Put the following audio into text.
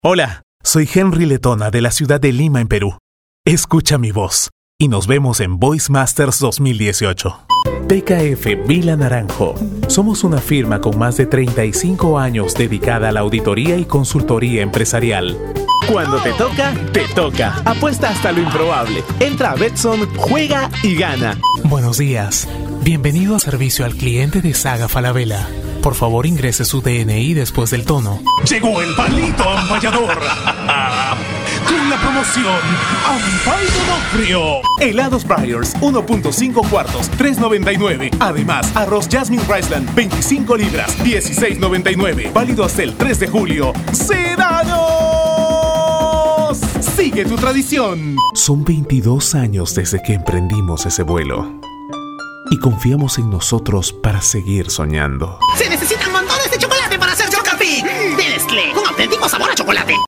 Hola, soy Henry Letona de la ciudad de Lima, en Perú. Escucha mi voz y nos vemos en Voice Masters 2018. PKF Vila Naranjo. Somos una firma con más de 35 años dedicada a la auditoría y consultoría empresarial. Cuando te toca. Apuesta hasta lo improbable. Entra a Betson, juega y gana. Buenos días. Bienvenido a servicio al cliente de Saga Falabella. Por favor, ingrese su DNI después del tono. Llegó el palito ampallador. Con la promoción Ampallo no frío. Helados Breyers, 1.5 cuartos, $3.99. Además, arroz Jasmine Riceland, 25 libras, $16.99. Válido hasta el 3 de julio. ¡Sedanos! Sigue tu tradición. Son 22 años desde que emprendimos ese vuelo. Y confiamos en nosotros para seguir soñando. Se necesitan montones de chocolate para hacer Chocapic. De Nestlé, con auténtico sabor a chocolate.